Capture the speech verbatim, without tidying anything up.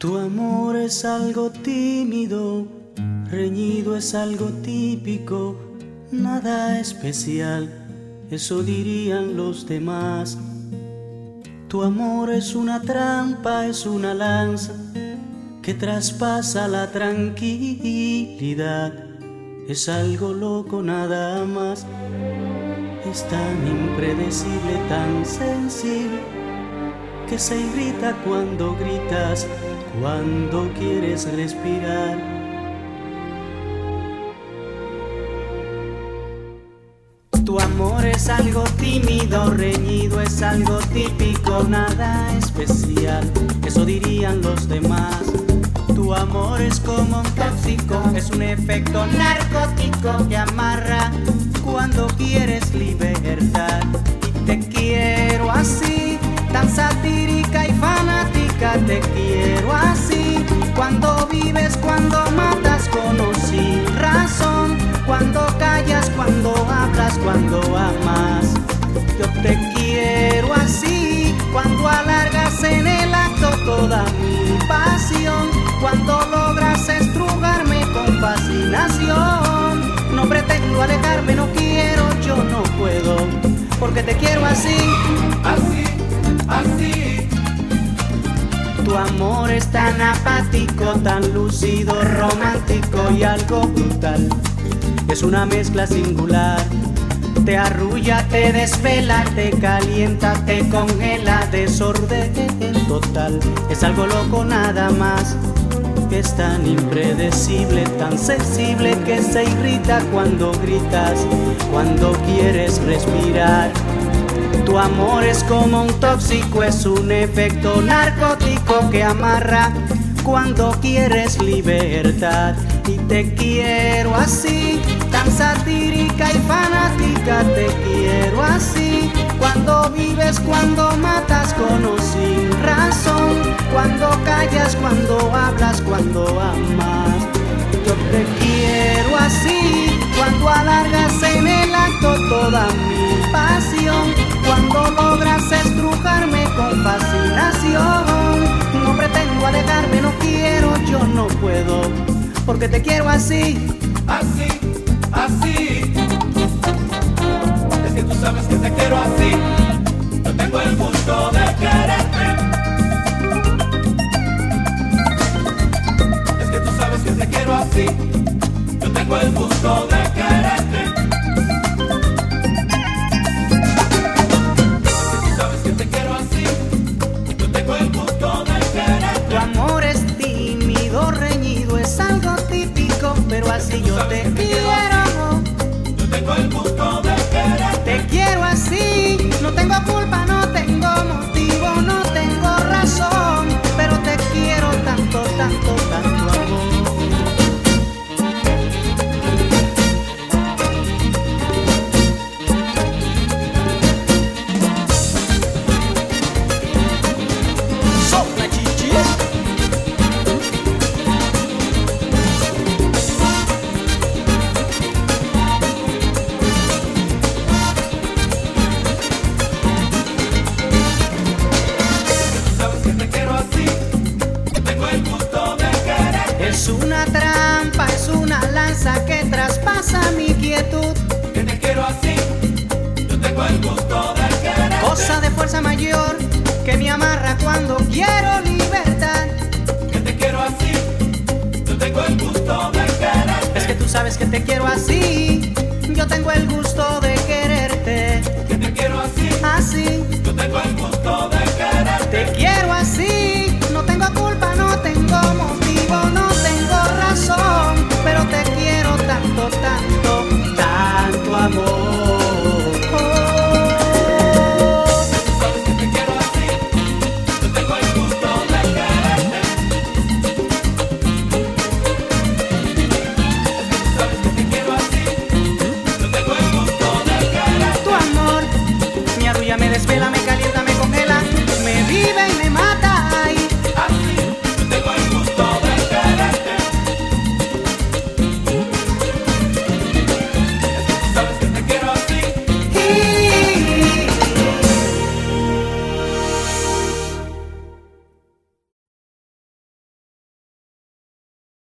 Tu amor es algo tímido, reñido es algo típico, nada especial, eso dirían los demás. Tu amor es una trampa, es una lanza que traspasa la tranquilidad. Es algo loco nada más, es tan impredecible, tan sensible, que se irrita cuando gritas, cuando quieres respirar. Tu amor es algo tímido, reñido, es algo típico, nada especial, eso dirían los demás. Tu amor es como un tóxico, es un efecto narcótico que amarra cuando quieres libertad. Y te quiero así, tan satírica y fanática, te quiero así. Cuando vives, cuando matas con o sin razón, cuando callas, cuando hablas, cuando amas. Yo te quiero así, cuando alargas en el acto toda mi pasión, cuando logras estrujarme con fascinación. No pretendo alejarme, no quiero, yo no puedo, porque te quiero así, así, así. Tu amor es tan apático, tan lúcido, romántico y algo brutal. Es una mezcla singular. Te arrulla, te desvela, te calienta, te congela, desorden total. Es algo loco nada más, que es tan impredecible, tan sensible, que se irrita cuando gritas, cuando quieres respirar. Tu amor es como un tóxico, es un efecto narcótico que amarra cuando quieres libertad. Y te quiero así, tan satírica y fanática, te quiero así. Cuando vives, cuando matas con o sin razón, cuando callas, cuando hablas, cuando amas. Yo te quiero así, cuando alargas en el acto toda mi pasión, cuando logras estrujarme con fascinación. No pretendo alejarme, no quiero, yo no puedo, porque te quiero así, así, así. Es que tú sabes que te quiero así. Yo tengo el gusto de quererte. Es que tú sabes que te quiero así. Yo tengo el gusto de quererte. Es que tú sabes que te quiero así. Yo tengo el gusto de quererte. Tu amor es tímido, reñido, es algo típico, pero así yo te quiero. Yo tengo el gusto de quererte. Te quiero así, no tengo culpa, no tengo motivo, no tengo razón, pero te quiero tanto, tanto, tanto amor. Sopla, chichi. Es una trampa, es una lanza que traspasa mi quietud. Que te quiero así, yo tengo el gusto de querer. Cosa de fuerza mayor que me amarra cuando quiero libertad. Que te quiero así, yo tengo el gusto de querer. Es que tú sabes que te quiero así.